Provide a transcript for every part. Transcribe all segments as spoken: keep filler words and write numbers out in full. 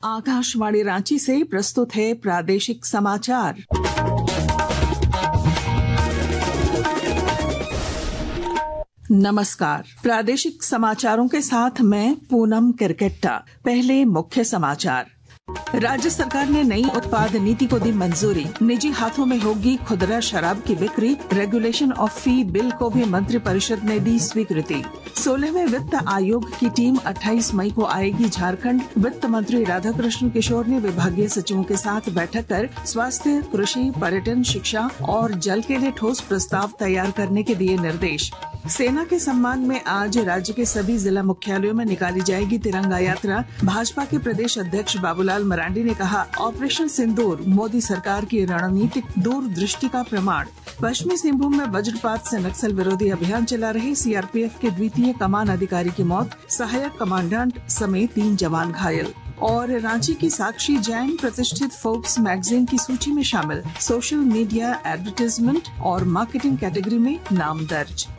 आकाशवाणी रांची से प्रस्तुत है प्रादेशिक समाचार। नमस्कार, प्रादेशिक समाचारों के साथ मैं पूनम किरकेट्टा। पहले मुख्य समाचार। राज्य सरकार ने नई उत्पाद नीति को दी मंजूरी। निजी हाथों में होगी खुदरा शराब की बिक्री। रेगुलेशन ऑफ फी बिल को भी मंत्रिपरिषद ने दी स्वीकृति। सोलहवें वित्त आयोग की टीम अट्ठाईस मई को आएगी झारखंड। वित्त मंत्री राधाकृष्ण किशोर ने विभागीय सचिवों के साथ बैठक कर स्वास्थ्य, कृषि, पर्यटन, शिक्षा और जल के लिए ठोस प्रस्ताव तैयार करने के दिए निर्देश। सेना के सम्मान में आज राज्य के सभी जिला मुख्यालयों में निकाली जाएगी तिरंगा यात्रा। भाजपा के प्रदेश अध्यक्ष बाबूलाल मरांडी ने कहा, ऑपरेशन सिंदूर मोदी सरकार की रणनीतिक दूरदृष्टि का प्रमाण। पश्चिमी सिंहभूम में वज्रपात से नक्सल विरोधी अभियान चला रहे सीआरपीएफ के द्वितीय कमान अधिकारी की मौत, सहायक कमांडेंट समेत तीन जवान घायल। और रांची की साक्षी जैन प्रतिष्ठित फोर्ब्स मैगजीन की सूची में शामिल। सोशल मीडिया, एडवर्टाइजमेंट और मार्केटिंग कैटेगरी में नाम दर्ज।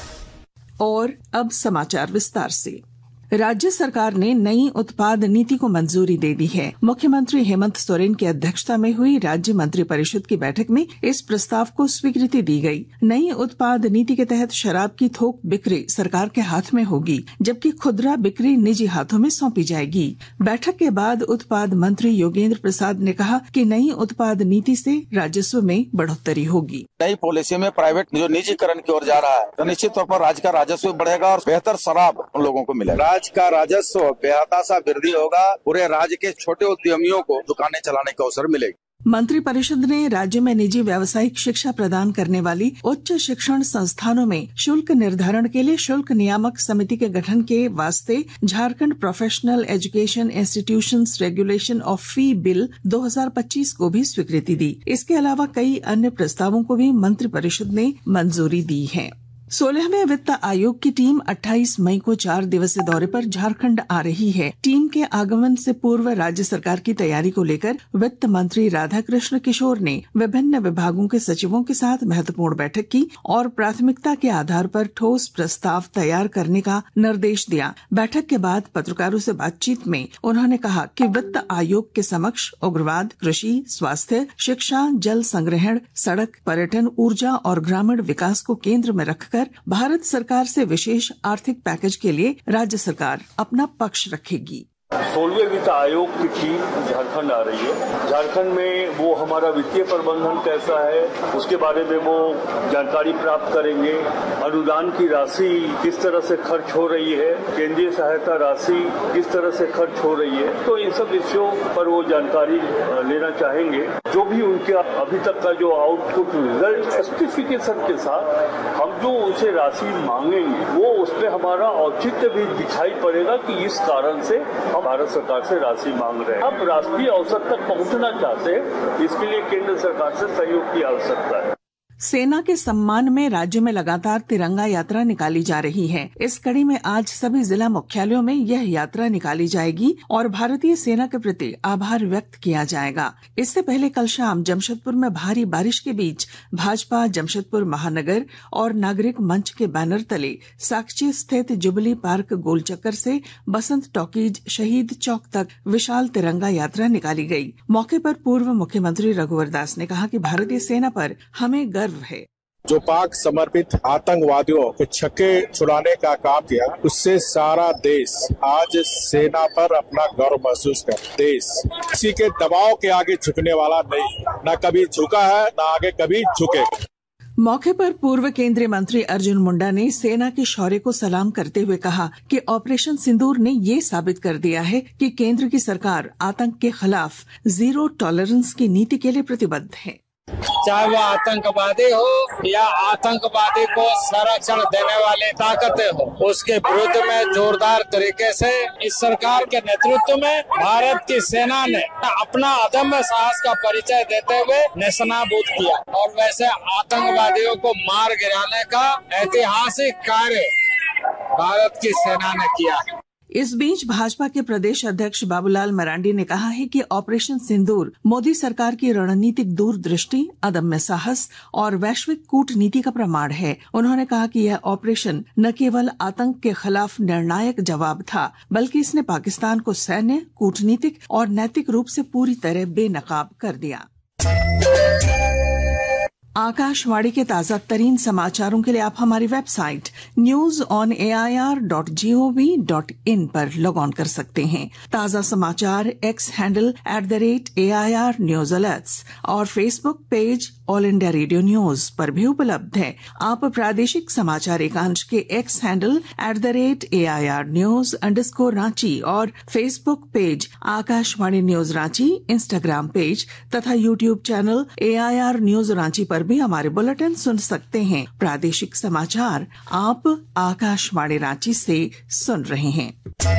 और अब समाचार विस्तार से। राज्य सरकार ने नई उत्पाद नीति को मंजूरी दे दी है। मुख्यमंत्री हेमंत सोरेन की अध्यक्षता में हुई राज्य मंत्रिपरिषद की बैठक में इस प्रस्ताव को स्वीकृति दी गई। नई उत्पाद नीति के तहत शराब की थोक बिक्री सरकार के हाथ में होगी, जबकि खुदरा बिक्री निजी हाथों में सौंपी जाएगी। बैठक के बाद उत्पाद मंत्री योगेंद्र प्रसाद ने कहा कि नई उत्पाद नीति से राजस्व में बढ़ोतरी होगी। नई पॉलिसी में प्राइवेट जो निजीकरण की ओर जा रहा है, तो निश्चित तौर पर राज्य का राजस्व बढ़ेगा और बेहतर शराब उन लोगों को मिलेगा। राज्य का राजस्व बेहतर सा वृद्धि होगा। पूरे राज्य के छोटे उद्यमियों को दुकानें चलाने का अवसर मिलेगा। मंत्रिपरिषद ने राज्य में निजी व्यावसायिक शिक्षा प्रदान करने वाली उच्च शिक्षण संस्थानों में शुल्क निर्धारण के लिए शुल्क नियामक समिति के गठन के वास्ते Jharkhand professional education institutions regulation of fee bill दो हज़ार पच्चीस को भी स्वीकृति दी। इसके अलावा कई अन्य प्रस्तावों को भी मंत्रिपरिषद ने मंजूरी दी है। सोलहवें वित्त आयोग की टीम अट्ठाईस मई को चार दिवसीय दौरे पर झारखंड आ रही है। टीम के आगमन से पूर्व राज्य सरकार की तैयारी को लेकर वित्त मंत्री राधाकृष्ण किशोर ने विभिन्न विभागों के सचिवों के साथ महत्वपूर्ण बैठक की और प्राथमिकता के आधार पर ठोस प्रस्ताव तैयार करने का निर्देश दिया। बैठक के बाद पत्रकारों से बातचीत में उन्होंने कहा कि वित्त आयोग के समक्ष उग्रवाद, कृषि, स्वास्थ्य, शिक्षा, जल संग्रहण, सड़क, पर्यटन, ऊर्जा और ग्रामीण विकास को केंद्र में रखकर भारत सरकार से विशेष आर्थिक पैकेज के लिए राज्य सरकार अपना पक्ष रखेगी। सोलहवें वित्त आयोग की टीम झारखंड आ रही है। झारखंड में वो हमारा वित्तीय प्रबंधन कैसा है उसके बारे में वो जानकारी प्राप्त करेंगे। अनुदान की राशि किस तरह से खर्च हो रही है, केंद्रीय सहायता राशि किस तरह से खर्च हो रही है, तो इन सब विषयों पर वो जानकारी लेना चाहेंगे। जो भी उनके अभी तक का जो आउटपुट रिजल्ट जस्टिफिकेशन के साथ हम जो उनसे राशि मांगेंगे वो उसमें हमारा औचित्य भी दिखाई पड़ेगा कि इस कारण से भारत सरकार से राशि मांग रहे हैं। अब राष्ट्रीय औसत तक पहुंचना चाहते हैं, इसके लिए केंद्र सरकार से सहयोग की आवश्यकता है। सेना के सम्मान में राज्य में लगातार तिरंगा यात्रा निकाली जा रही है। इस कड़ी में आज सभी जिला मुख्यालयों में यह यात्रा निकाली जाएगी और भारतीय सेना के प्रति आभार व्यक्त किया जाएगा। इससे पहले कल शाम जमशेदपुर में भारी बारिश के बीच भाजपा जमशेदपुर महानगर और नागरिक मंच के बैनर तले साकची स्थित जुबली पार्क गोलचक्कर से बसंत टॉकीज शहीद चौक तक विशाल तिरंगा यात्रा निकाली गई। मौके पर पूर्व मुख्यमंत्री रघुवर दास ने कहा कि भारतीय सेना पर हमें गर्व है। जो पाक समर्पित आतंकवादियों के छक्के छुड़ाने का काम किया, उससे सारा देश आज सेना पर अपना गौरव महसूस कर। देश किसी के दबाव के आगे झुकने वाला नहीं, न कभी झुका है न आगे कभी झुके। मौके पर पूर्व केंद्रीय मंत्री अर्जुन मुंडा ने सेना के शौर्य को सलाम करते हुए कहा कि ऑपरेशन सिंदूर ने ये साबित कर दिया है कि केंद्र की सरकार आतंक के खिलाफ जीरो टॉलरेंस की नीति के लिए प्रतिबद्ध है। चाहे वो आतंकवादी हो या आतंकवादी को संरक्षण देने वाले ताकतें हो, उसके विरुद्ध में जोरदार तरीके से इस सरकार के नेतृत्व में भारत की सेना ने अपना अदम्य साहस का परिचय देते हुए नेस्तनाबूद किया और वैसे आतंकवादियों को मार गिराने का ऐतिहासिक कार्य भारत की सेना ने किया। इस बीच भाजपा के प्रदेश अध्यक्ष बाबूलाल मरांडी ने कहा है कि ऑपरेशन सिंदूर मोदी सरकार की रणनीतिक दूरदृष्टि, अदम्य साहस और वैश्विक कूटनीति का प्रमाण है। उन्होंने कहा कि यह ऑपरेशन न केवल आतंक के खिलाफ निर्णायक जवाब था, बल्कि इसने पाकिस्तान को सैन्य, कूटनीतिक और नैतिक रूप से पूरी तरह बेनकाब कर दिया। आकाशवाणी के ताजा तरीन समाचारों के लिए आप हमारी website news on A I R dot G O V dot in पर लॉग ऑन कर सकते हैं। ताजा समाचार X handle at the rate A I R news alerts और Facebook page All India Radio news पर भी उपलब्ध है। आप प्रादेशिक समाचार एकांश के X handle at the rate A I R news underscore Ranchi और Facebook page Akashvani news Ranchi, Instagram page तथा YouTube channel A I R news Ranchi पर भी हमारे बुलेटिन सुन सकते हैं। प्रादेशिक समाचार आप आकाशवाणी रांची से सुन रहे हैं।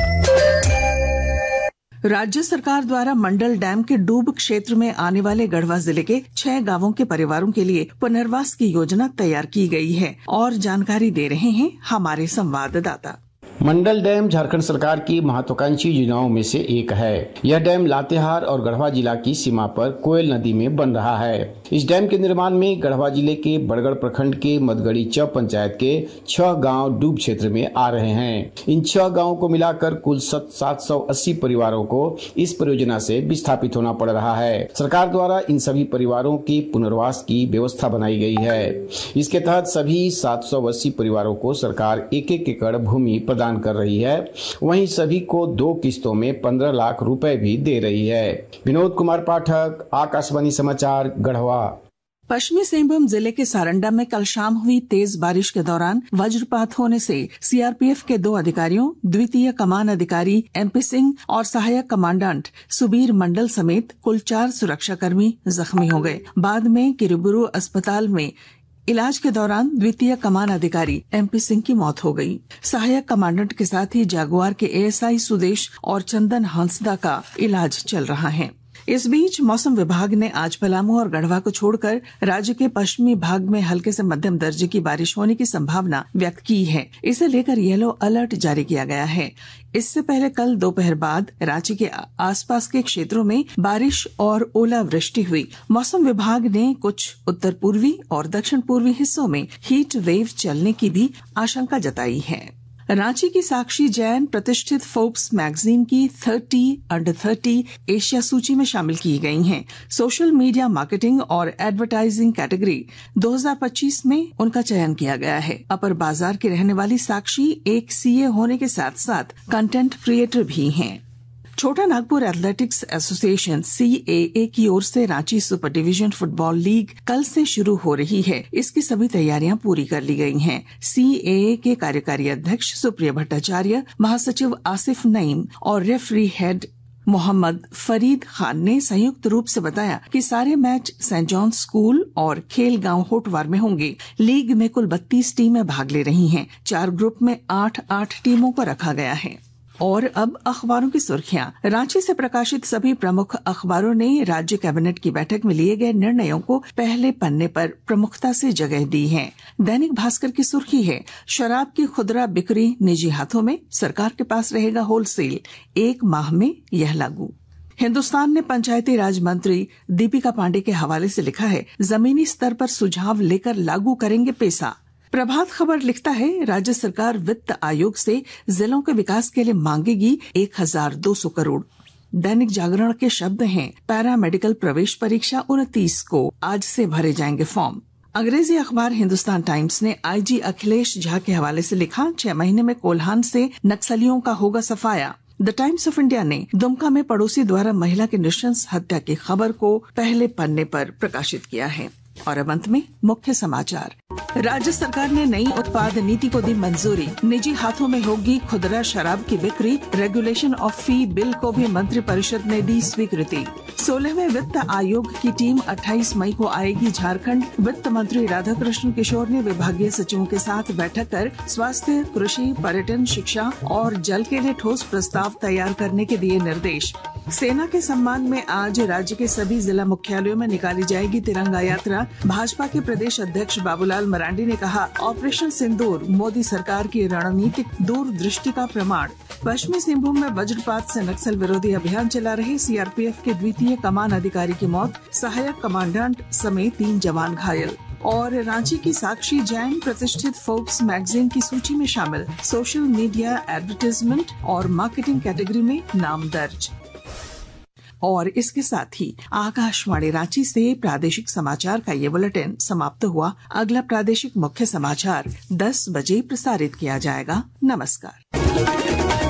राज्य सरकार द्वारा मंडल डैम के डूब क्षेत्र में आने वाले गढ़वा जिले के छह गांवों के परिवारों के लिए पुनर्वास की योजना तैयार की गई है और जानकारी दे रहे हैं हमारे संवाददाता। मंडल डैम झारखंड सरकार की महत्वाकांक्षी योजनाओं में से एक है। यह डैम लातेहार और गढ़वा जिला की सीमा पर कोयल नदी में बन रहा है। इस डैम के निर्माण में गढ़वा जिले के बड़गढ़ प्रखंड के मदगड़ी च पंचायत के छह गांव डूब क्षेत्र में आ रहे हैं। इन छह गांवों को मिलाकर कुल सात सौ अस्सी परिवारों को इस परियोजना से विस्थापित होना पड़ रहा है। सरकार द्वारा इन सभी परिवारों की पुनर्वास की व्यवस्था बनाई गई है। इसके तहत सभी सात सौ अस्सी परिवारों को सरकार एक एक एकड़ भूमि प्रदान कर रही है। वहीं सभी को दो किस्तों में पंद्रह लाख रुपए भी दे रही है। विनोद कुमार पाठक, आकाशवाणी समाचार, गढ़वा। पश्चिमी सिंहभूम जिले के सारंडा में कल शाम हुई तेज बारिश के दौरान वज्रपात होने से सी आर पी एफ के दो अधिकारियों, द्वितीय कमान अधिकारी एम पी सिंह और सहायक कमांडेंट सुबीर मंडल समेत कुल चार सुरक्षाकर्मी जख्मी हो गए। बाद में किरीबुरू अस्पताल में इलाज के दौरान द्वितीय कमान अधिकारी एम पी सिंह की मौत हो गई। सहायक कमांडेंट के साथ ही जागुआर के ए एस आई सुदेश और चंदन हंसदा का इलाज चल रहा है। इस बीच मौसम विभाग ने आज पलामू और गढ़वा को छोड़कर राज्य के पश्चिमी भाग में हल्के से मध्यम दर्जे की बारिश होने की संभावना व्यक्त की है। इसे लेकर येलो अलर्ट जारी किया गया है। इससे पहले कल दोपहर बाद रांची के आसपास के क्षेत्रों में बारिश और ओलावृष्टि हुई। मौसम विभाग ने कुछ उत्तर पूर्वी और दक्षिण पूर्वी हिस्सों में हीट वेव चलने की भी आशंका जताई है। रांची की साक्षी जैन प्रतिष्ठित फोर्ब्स मैगजीन की तीस अंडर तीस एशिया सूची में शामिल की गई हैं। सोशल मीडिया मार्केटिंग और एडवर्टाइजिंग कैटेगरी दो हज़ार पच्चीस में उनका चयन किया गया है। अपर बाजार की रहने वाली साक्षी एक सी ए होने के साथ साथ कंटेंट क्रिएटर भी हैं। Chota Nagpur athletics association C A A की ओर से Ranchi super division football league कल से शुरू हो रही है। इसकी सभी तैयारियां पूरी कर ली गई हैं। सी ए ए के कार्यकारी अध्यक्ष सुप्रिया भट्टाचार्य, महासचिव आसिफ नईम और रेफरी हेड मोहम्मद फरीद खान ने संयुक्त रूप से बताया कि सारे मैच सेंट जॉन स्कूल और खेल गांव होटवार में होंगे। लीग में कुल बत्तीस टीमें भाग ले रही हैं। चार ग्रुप में आठ आठ टीमों को रखा गया है। और अब अखबारों की सुर्खियां। रांची से प्रकाशित सभी प्रमुख अखबारों ने राज्य कैबिनेट की बैठक में लिए गए निर्णयों को पहले पन्ने पर प्रमुखता से जगह दी है। दैनिक भास्कर की सुर्खी है, शराब की खुदरा बिक्री निजी हाथों में, सरकार के पास रहेगा होलसेल, एक माह में यह लागू। हिन्दुस्तान ने पंचायती राज मंत्री दीपिका पांडे के हवाले से लिखा है, जमीनी स्तर पर सुझाव लेकर लागू करेंगे पेसा। प्रभात खबर लिखता है, राज्य सरकार वित्त आयोग से जिलों के विकास के लिए मांगेगी एक हजार दो सौ करोड़। दैनिक जागरण के शब्द हैं, पैरा मेडिकल प्रवेश परीक्षा उनतीस को, आज से भरे जाएंगे फॉर्म। अंग्रेजी अखबार हिंदुस्तान टाइम्स ने आई जी अखिलेश झा के हवाले से लिखा, छह महीने में कोल्हान से नक्सलियों का होगा सफाया। द टाइम्स ऑफ इंडिया ने दुमका में पड़ोसी द्वारा महिला की नृशंस हत्या की खबर को पहले पन्ने पर प्रकाशित किया है। और अब अंत में मुख्य समाचार। राज्य सरकार ने नई उत्पाद नीति को दी मंजूरी, निजी हाथों में होगी खुदरा शराब की बिक्री। रेगुलेशन ऑफ फी बिल को भी मंत्रिपरिषद ने दी स्वीकृति। सोलहवें वित्त आयोग की टीम अट्ठाईस मई को आएगी झारखंड। वित्त मंत्री राधाकृष्ण किशोर ने विभागीय सचिवों के साथ बैठक कर स्वास्थ्य, कृषि, पर्यटन, शिक्षा और जल के लिए ठोस प्रस्ताव तैयार करने के दिए निर्देश। सेना के सम्मान में आज राज्य के सभी जिला मुख्यालयों में निकाली जाएगी तिरंगा यात्रा। भाजपा के प्रदेश अध्यक्ष बाबूलाल मरांडी ने कहा, ऑपरेशन सिंदूर मोदी सरकार की रणनीतिक दूरदृष्टि का प्रमाण। पश्चिमी सिंहभूम में वज्रपात से नक्सल विरोधी अभियान चला रहे सीआरपीएफ के द्वितीय कमान अधिकारी की मौत, सहायक कमांडेंट समेत तीन जवान घायल। और रांची की साक्षी जैन प्रतिष्ठित फोर्ब्स मैगजीन की सूची में शामिल, सोशल मीडिया एडवर्टाइजमेंट और मार्केटिंग कैटेगरी में नाम दर्ज। और इसके साथ ही आकाशवाणी रांची से प्रादेशिक समाचार का ये बुलेटिन समाप्त हुआ। अगला प्रादेशिक मुख्य समाचार दस बजे प्रसारित किया जाएगा। नमस्कार।